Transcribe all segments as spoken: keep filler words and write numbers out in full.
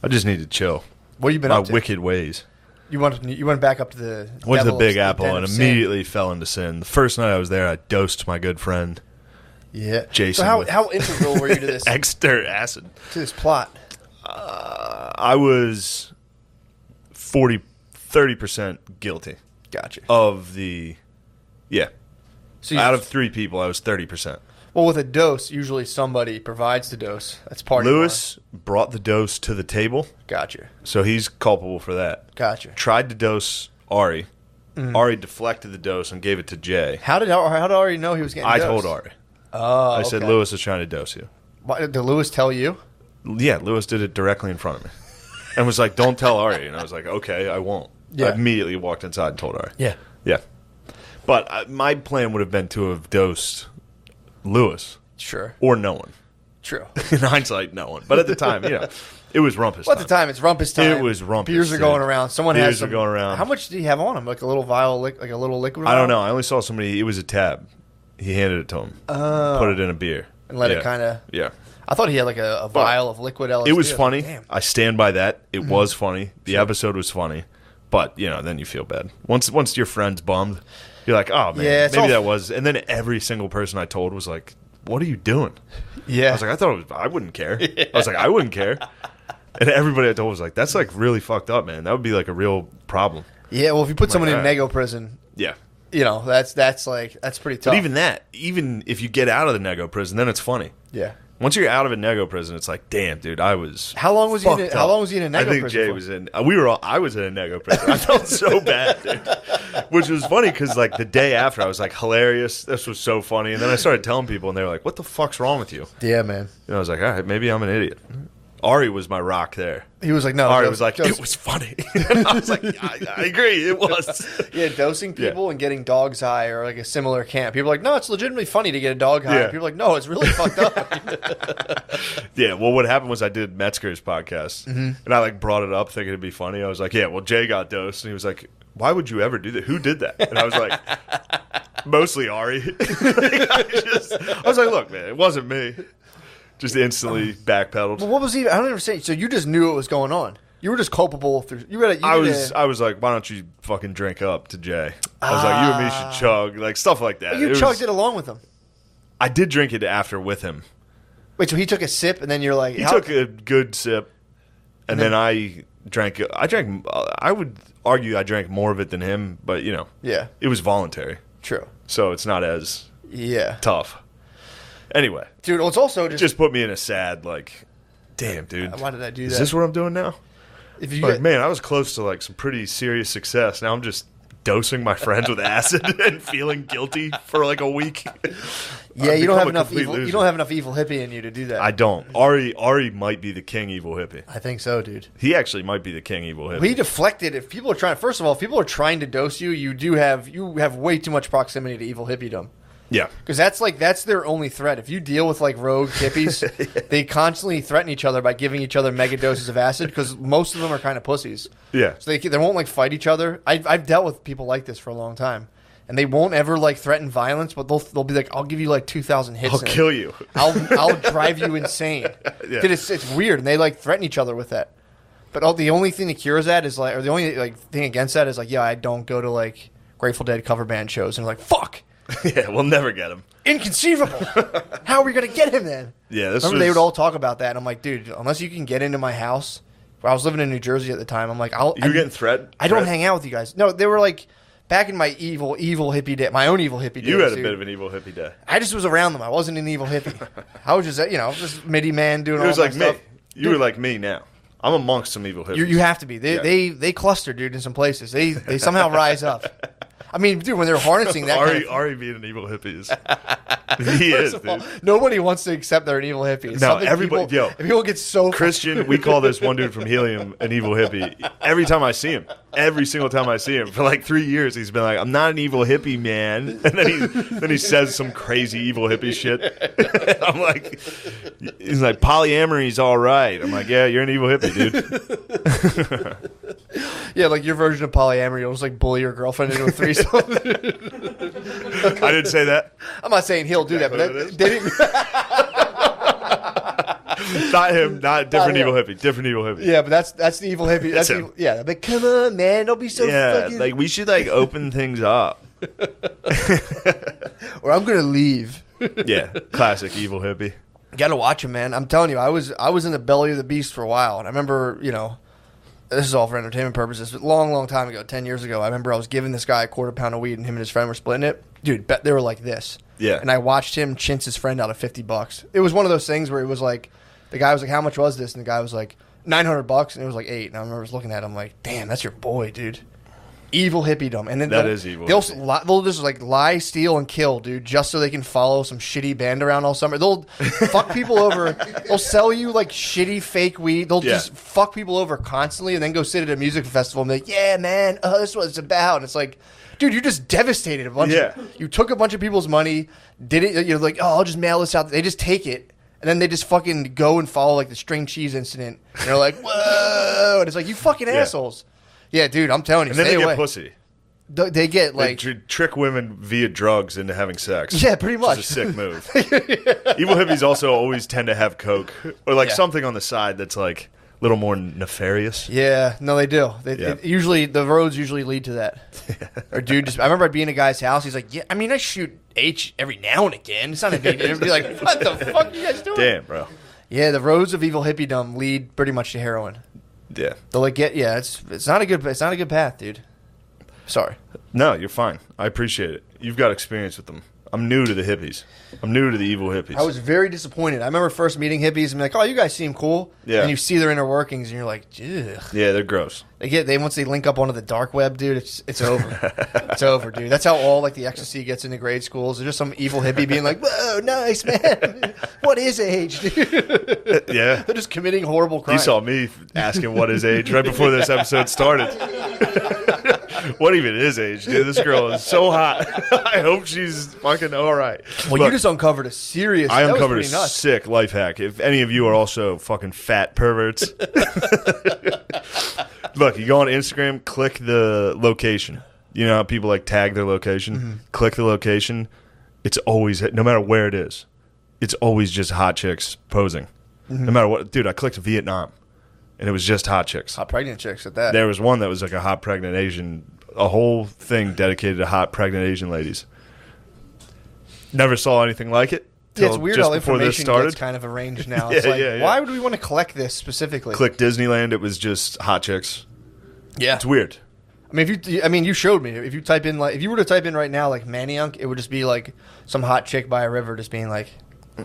I just need to chill. What have you been My up to? wicked ways. You went you went back up to the Went to the devil's Big den Apple of and sin. immediately fell into sin. The first night I was there, I dosed my good friend Yeah, Jason So how with- how integral were you to this extra acid. to this plot? Uh, I was forty, thirty percent guilty Gotcha. of the, yeah. So you, Out of three people, I was thirty percent. well, with a dose, usually somebody provides the dose. That's part Lewis brought the dose to the table, of it. Gotcha. so he's culpable for that. Gotcha. Tried to dose Ari. Mm. Ari deflected the dose and gave it to Jay. How did how did Ari know he was getting? I dosed? told Ari. Oh, I said, okay. Lewis is trying to dose you. Why, did Lewis tell you? Yeah, Lewis did it directly in front of me. And was like, don't tell Ari. And I was like, okay, I won't. Yeah. I immediately walked inside and told Ari. Yeah. Yeah. But uh, my plan would have been to have dosed Lewis Sure. or no one. True. In hindsight, no one. But at the time, you know, it was rumpus Well, time. at the time, it's rumpus time. It was rumpus, Beers are dude. going around. Someone Beers has some, are going around. How much did he have on him? Like a little vial, like, like a little liquid. I don't know. vial? I only saw somebody. It was a tab. He handed it to him. Oh. Put it in a beer. And let Yeah. it kind of. Yeah. I thought he had like a, a vial of liquid L S D. It was I funny. like, Damn. I stand by that. It Mm-hmm. was funny. The episode was funny. But, you know, then you feel bad. Once once your friend's bummed, you're like, oh, man, Yeah, it's maybe all- that was. And then every single person I told was like, what are you doing? Yeah. I was like, I thought it was, I wouldn't care. I was like, I wouldn't care. And everybody I told was like, that's like really fucked up, man. That would be like a real problem. yeah. Well, if you put someone in alright. nego prison, Yeah. you know that's that's like that's pretty tough. But even that, even if you get out of the nego prison, then it's funny. yeah. Once you're out of a nego prison, it's like, damn, dude, I was. How long was he in fucked a- how up. long was he in a nego I think prison Jay for? was in. Uh, we were all. I was in a nego prison. I felt so bad, dude. Which was funny because like the day after, I was like hilarious. This was so funny, and then I started telling people, and they were like, "What the fuck's wrong with you?" Yeah, man. And I was like, "All right, maybe I'm an idiot." Ari was my rock there. He was like, no. Ari Joe- was like, Joe's- "It was funny." And I was like, I, "I agree, it was." Yeah, dosing people and getting dogs high or like a similar camp. People are like, no, it's legitimately funny to get a dog high. Yeah. People are like, no, it's really fucked up. Yeah, well, what happened was I did Metzger's podcast, and I like brought it up thinking it'd be funny. I was like, "Yeah, well, Jay got dosed," and he was like, "Why would you ever do that? Who did that?" And I was like, "Mostly Ari." Like, I, just, I was like, "Look, man, it wasn't me." Just instantly backpedaled. But what was he? I don't understand. So you just knew what was going on. You were just culpable. Through, you were. You I did was, a- I was like, "Why don't you fucking drink up to Jay?" I was like, "You and me should chug," like stuff like that. you It chugged was- it along with him. I did drink it after with him. Wait, so he took a sip and then you're like, He how- took a good sip, and then I drank. I drank. I would argue I drank more of it than him, but you know, Yeah, it was voluntary, true. so it's not as Yeah, tough. Anyway, dude. Well, it's also just, just put me in a sad like, damn, dude. why did I do Is that? this what I'm doing now? if you Like, get, man, I was close to like some pretty serious success. Now I'm just dosing my friends with acid and feeling guilty for like a week. yeah, I've you don't have become a enough complete evil. You loser. don't have enough evil hippie in you to do that. I don't. Ari Ari might be the king evil hippie. I think so, dude. He actually might be the king evil hippie. We deflected. If people are trying, first of all, if people are trying to dose you, you do have you have way too much proximity to evil hippiedom. yeah. Because that's like that's their only threat. If you deal with like rogue hippies, they constantly threaten each other by giving each other mega doses of acid. Because most of them are kind of pussies, Yeah. so they they won't like fight each other. I, I've dealt with people like this for a long time, and they won't ever like threaten violence, but they'll they'll be like, "I'll give you like two thousand hits. I'll in it. kill you. I'll I'll drive you insane." Yeah. Dude, it's it's weird, and they like threaten each other with that. But all, the only thing that cures that is like, or the only like thing against that is like, yeah, I don't go to like Grateful Dead cover band shows, and they're like, fuck. Yeah, we'll never get him. Inconceivable. How are we going to get him then? Yeah, this Remember was, they would all talk about that, and I'm like, dude, unless you can get into my house. I was living in New Jersey at the time. I'm like, I'll. You were I, getting threat. I don't threat- hang out with you guys. No, they were like back in my evil, evil hippie day, my own evil hippie days. You had a dude. bit of an evil hippie day. I just was around them. I wasn't an evil hippie. I was just, you know, just midi man doing It all was my like stuff. me. You were like me now. I'm amongst some evil hippies. You, you have to be. They, Yeah. they they cluster, dude, in some places. They they somehow rise up. I mean, dude, when they're harnessing that Ari, kind of, Ari being an evil hippie is. He is, First of all, dude. nobody wants to accept they're an evil hippie. It's No, something everybody- People, yo. people get so Christian, we call this one dude from Helium an evil hippie. Every time I see him, every single time I see him, for like three years, he's been like, "I'm not an evil hippie, man," and then he then he says some crazy evil hippie shit. I'm like, he's like, "Polyamory's all right." I'm like, "Yeah, you're an evil hippie, dude." Yeah, like your version of polyamory, you'll just like bully your girlfriend into a threesome. I didn't say that. I'm not saying he'll do that, but What it that, is? they didn't. Not him. Not different Not evil him. hippie. Different evil hippie. Yeah, but that's that's the evil hippie. That's It's the, him. yeah. But come on, man, don't be so Yeah, fucking. like we should like open things up. or I'm gonna leave. Yeah, classic evil hippie. Got to watch him, man. I'm telling you, I was I was in the belly of the beast for a while, and I remember, you know, this is all for entertainment purposes. But long, long time ago, ten years ago, I remember I was giving this guy a quarter pound of weed, and him and his friend were splitting it. Dude, bet they were like this. Yeah. And I watched him chintz his friend out of fifty bucks. It was one of those things where it was like, the guy was like, "How much was this?" And the guy was like, nine hundred bucks, and it was like eight. And I remember I was looking at him like, "Damn, that's your boy, dude." Evil hippiedom, and then That they'll- is evil They'll, hippie. li- they'll just like lie, steal, and kill, dude, just so they can follow some shitty band around all summer. They'll fuck people over. They'll sell you like shitty fake weed. They'll Yeah. just fuck people over constantly, and then go sit at a music festival and be like, "Yeah, man, uh, this is what it's about." And it's like, dude, you just devastated a bunch. Yeah. Of, you took a bunch of people's money, did it. You're like, "Oh, I'll just mail this out." They just take it. And then they just fucking go and follow like the string cheese incident. And they're like, "Whoa!" And it's like, you fucking Yeah. assholes. Yeah, dude, I'm telling you, And then stay they away. get pussy. Th- They get They like, tr- trick women via drugs into having sex. Yeah, pretty Which much. is a sick move. Evil hippies also always tend to have coke or like Yeah. something on the side that's like a little more nefarious. yeah, no, they do. They, Yeah. it- usually, the roads usually lead to that. Or dude, just I remember I'd be in a guy's house. He's like, "Yeah, I mean, I shoot H every now and again. It's not a big deal." I'd be like, "What the fuck are you guys doing?" Damn, bro. Yeah, the roads of evil hippiedom lead pretty much to heroin. Yeah. They'll like get yeah, it's it's not a good it's not a good path, dude. Sorry. No, you're fine. I appreciate it. You've got experience with them. I'm new to the hippies. I'm new to the evil hippies. I was very disappointed. I remember first meeting hippies and be like, "Oh, you guys seem cool." Yeah. And you see their inner workings, and you're like, "Ugh." yeah, they're gross. They get they once they link up onto the dark web, dude. It's it's over. It's over, dude. That's how all like the ecstasy gets into grade schools. There's just some evil hippie being like, "Whoa, nice man. What is age, dude?" Yeah. They're just committing horrible You crimes. saw me asking what his age right before this episode started. What even is age, dude? This girl is so hot. I hope she's fucking all right. Well, Look, you just uncovered a serious. I that was uncovered a pretty nuts. sick life hack. If any of you are also fucking fat perverts, look, you go on Instagram, click the location. You know how people like tag their location? Mm-hmm. Click the location. It's always, no matter where it is, it's always just hot chicks posing. Mm-hmm. No matter what. Dude, I clicked Vietnam, and it was just hot chicks. Hot pregnant chicks at that. There was one that was like a hot pregnant Asian, a whole thing dedicated to hot pregnant Asian ladies. Never saw anything like it. Yeah, it's till weird just how before this information started. gets kind of arranged now. Yeah, It's like, yeah, yeah. why would we want to collect this specifically? Click Disneyland, it was just hot chicks. Yeah. It's weird. I mean, if you, I mean, you showed me. If you type in like, if you were to type in right now like Manioc, it would just be like some hot chick by a river, just being like.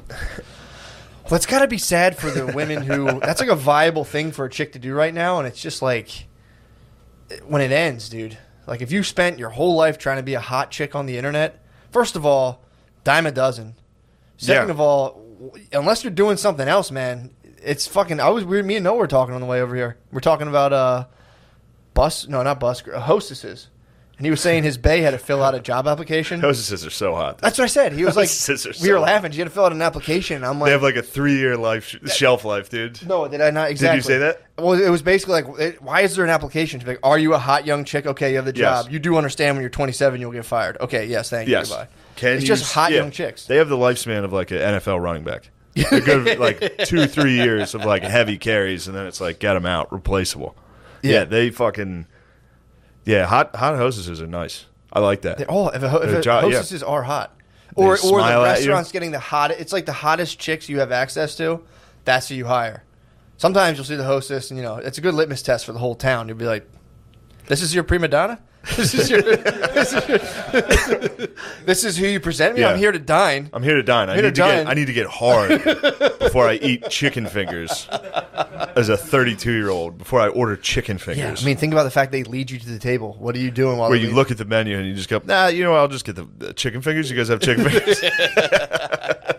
Well, it's got to be sad for the women who. That's like a viable thing for a chick to do right now, and it's just like when it ends, dude. Like if you spent your whole life trying to be a hot chick on the internet, first of all, dime a dozen. Second Yeah. of all, unless you're doing something else, man, it's fucking. I was weird. Me and Noah were talking on the way over here. We're talking about uh, bus. No, not bus. Uh, hostesses. And he was saying his bae had to fill out a job application. Hostesses are so hot. That's what I said. He was like, Hostesses are we were so hot. laughing. She had to fill out an application. I'm like, They have like a three-year life sh- shelf life, dude. no, did I not exactly? say that? Well, it was basically like, it, why is there an application to be like, are you a hot young chick? Okay, you have the job. Yes. You do understand when you're twenty-seven, you'll get fired. Okay, yes, thank Yes. you. Goodbye. Can it's you just s- hot yeah. young chicks. They have the lifespan of like an N F L running back. A good like two, three years of like heavy carries, and then it's like get them out, replaceable. Yeah, Yeah. they fucking yeah. Hot hot hostesses are nice. I like that. They're all if, a, if Their a, job- yeah. hostesses are hot, or or smile the at you. restaurant's getting the hot. It's like the hottest chicks you have access to. That's who you hire. Sometimes you'll see the hostess, and you know it's a good litmus test for the whole town. You'll be like, "This is your prima donna. This is your. this, is your this is who you present me. Yeah. I'm here to dine." I'm here to dine. I Here need to to, dine. get I need to get hard before I eat chicken fingers as a thirty-two year old. Before I order chicken Yeah, fingers. I mean, think about the fact they lead you to the table. What are you doing while where they you lead- look at the menu and you just go, nah, you know, what, I'll just get the, the chicken fingers. You guys have chicken fingers.